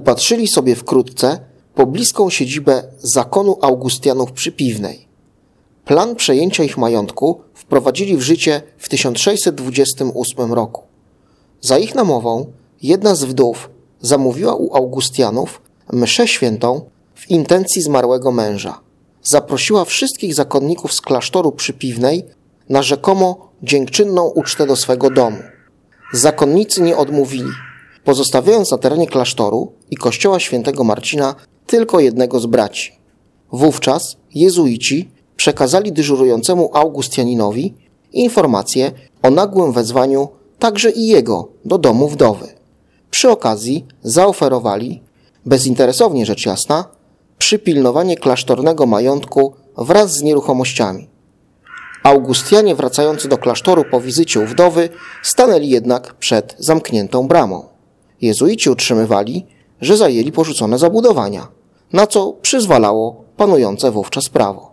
upatrzyli sobie wkrótce pobliską siedzibę zakonu Augustianów przy Piwnej. Plan przejęcia ich majątku wprowadzili w życie w 1628 roku. Za ich namową jedna z wdów zamówiła u Augustianów mszę świętą w intencji zmarłego męża. Zaprosiła wszystkich zakonników z klasztoru przy Piwnej na rzekomo dziękczynną ucztę do swego domu. Zakonnicy nie odmówili, pozostawiając na terenie klasztoru i kościoła świętego Marcina tylko jednego z braci. Wówczas jezuici przekazali dyżurującemu Augustianinowi informację o nagłym wezwaniu także i jego do domu wdowy. Przy okazji zaoferowali, bezinteresownie rzecz jasna, przypilnowanie klasztornego majątku wraz z nieruchomościami. Augustianie wracający do klasztoru po wizycie u wdowy stanęli jednak przed zamkniętą bramą. Jezuici utrzymywali, że zajęli porzucone zabudowania, na co przyzwalało panujące wówczas prawo.